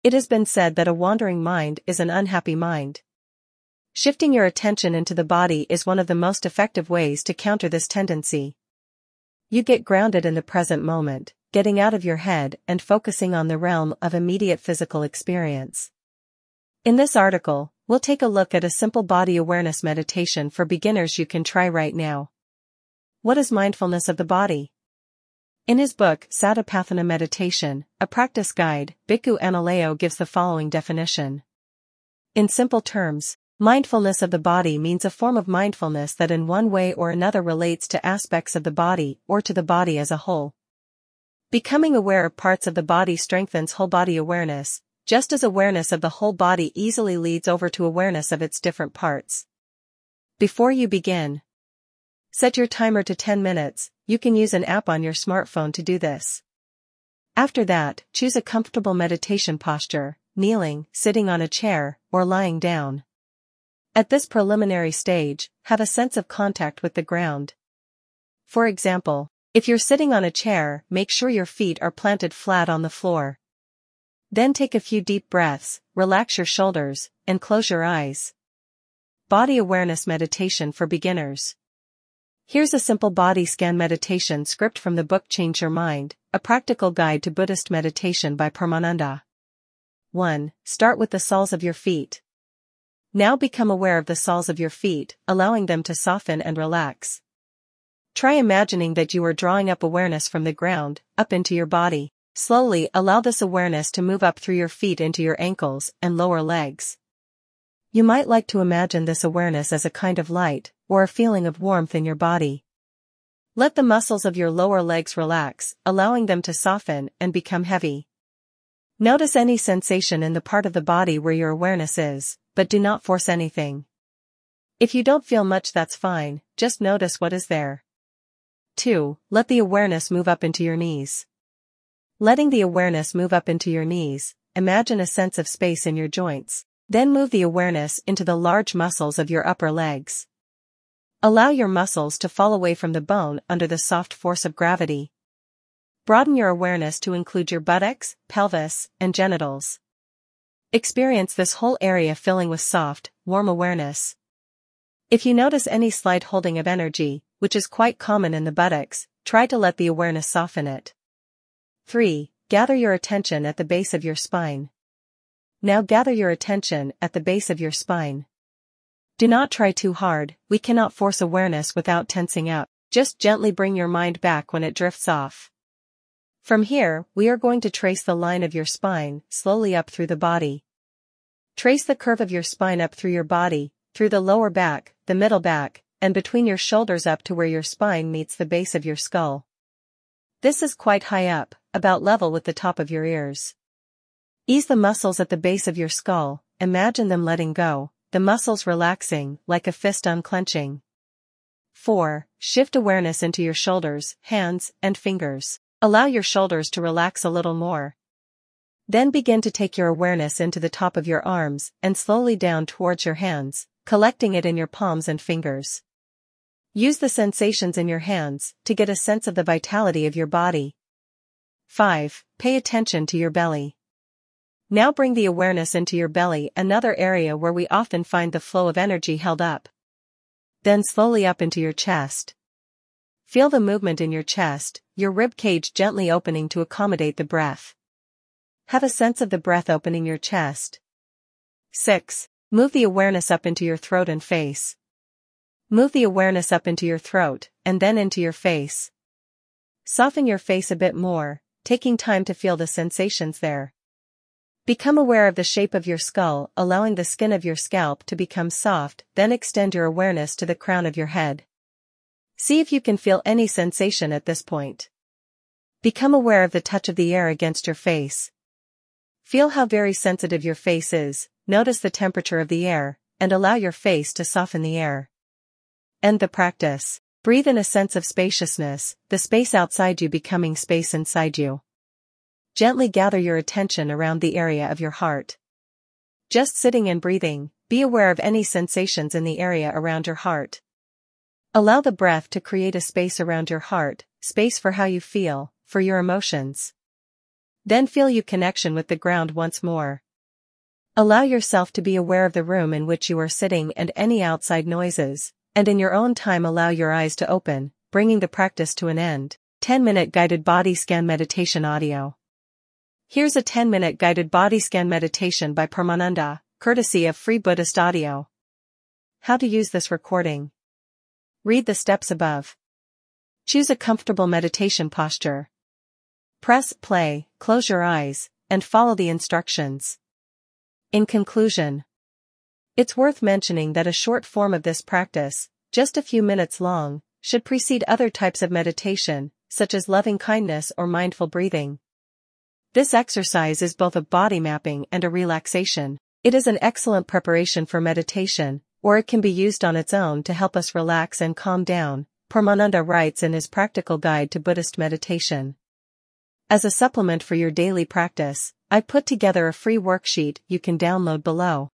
It has been said that a wandering mind is an unhappy mind. Shifting your attention into the body is one of the most effective ways to counter this tendency. You get grounded in the present moment, getting out of your head and focusing on the realm of immediate physical experience. In this article, we'll take a look at a simple body awareness meditation for beginners you can try right now. What is mindfulness of the body? In his book, Satipatthana Meditation, a practice guide, Bhikkhu Analayo gives the following definition. In simple terms, mindfulness of the body means a form of mindfulness that in one way or another relates to aspects of the body or to the body as a whole. Becoming aware of parts of the body strengthens whole body awareness, just as awareness of the whole body easily leads over to awareness of its different parts. Before you begin, set your timer to 10 minutes, you can use an app on your smartphone to do this. After that, choose a comfortable meditation posture, kneeling, sitting on a chair, or lying down. At this preliminary stage, have a sense of contact with the ground. For example, if you're sitting on a chair, make sure your feet are planted flat on the floor. Then take a few deep breaths, relax your shoulders, and close your eyes. Body awareness meditation for beginners. Here's a simple body scan meditation script from the book Change Your Mind, a practical guide to Buddhist meditation by Paramananda. 1. Start with the soles of your feet. Now become aware of the soles of your feet, allowing them to soften and relax. Try imagining that you are drawing up awareness from the ground, up into your body. Slowly allow this awareness to move up through your feet into your ankles and lower legs. You might like to imagine this awareness as a kind of light, or a feeling of warmth in your body. Let the muscles of your lower legs relax, allowing them to soften and become heavy. Notice any sensation in the part of the body where your awareness is, but do not force anything. If you don't feel much, that's fine, just notice what is there. 2. Let the awareness move up into your knees. Letting the awareness move up into your knees, imagine a sense of space in your joints. Then move the awareness into the large muscles of your upper legs. Allow your muscles to fall away from the bone under the soft force of gravity. Broaden your awareness to include your buttocks, pelvis, and genitals. Experience this whole area filling with soft, warm awareness. If you notice any slight holding of energy, which is quite common in the buttocks, try to let the awareness soften it. 3. Gather your attention at the base of your spine. Now gather your attention at the base of your spine. Do not try too hard, we cannot force awareness without tensing up, just gently bring your mind back when it drifts off. From here, we are going to trace the line of your spine, slowly up through the body. Trace the curve of your spine up through your body, through the lower back, the middle back, and between your shoulders up to where your spine meets the base of your skull. This is quite high up, about level with the top of your ears. Ease the muscles at the base of your skull, imagine them letting go, the muscles relaxing, like a fist unclenching. 4. Shift awareness into your shoulders, hands, and fingers. Allow your shoulders to relax a little more. Then begin to take your awareness into the top of your arms and slowly down towards your hands, collecting it in your palms and fingers. Use the sensations in your hands to get a sense of the vitality of your body. 5. Pay attention to your belly. Now bring the awareness into your belly, another area where we often find the flow of energy held up. Then slowly up into your chest. Feel the movement in your chest, your rib cage gently opening to accommodate the breath. Have a sense of the breath opening your chest. 6. Move the awareness up into your throat and face. Move the awareness up into your throat, and then into your face. Soften your face a bit more, taking time to feel the sensations there. Become aware of the shape of your skull, allowing the skin of your scalp to become soft, then extend your awareness to the crown of your head. See if you can feel any sensation at this point. Become aware of the touch of the air against your face. Feel how very sensitive your face is, notice the temperature of the air, and allow your face to soften the air. End the practice. Breathe in a sense of spaciousness, the space outside you becoming space inside you. Gently gather your attention around the area of your heart. Just sitting and breathing, be aware of any sensations in the area around your heart. Allow the breath to create a space around your heart, space for how you feel, for your emotions. Then feel your connection with the ground once more. Allow yourself to be aware of the room in which you are sitting and any outside noises, and in your own time allow your eyes to open, bringing the practice to an end. 10-minute guided body scan meditation audio. Here's a 10-minute guided body scan meditation by Paramananda, courtesy of Free Buddhist Audio. How to use this recording. Read the steps above. Choose a comfortable meditation posture. Press play, close your eyes, and follow the instructions. In conclusion, it's worth mentioning that a short form of this practice, just a few minutes long, should precede other types of meditation, such as loving kindness or mindful breathing. This exercise is both a body mapping and a relaxation. It is an excellent preparation for meditation, or it can be used on its own to help us relax and calm down, Paramananda writes in his Practical Guide to Buddhist Meditation. As a supplement for your daily practice, I put together a free worksheet you can download below.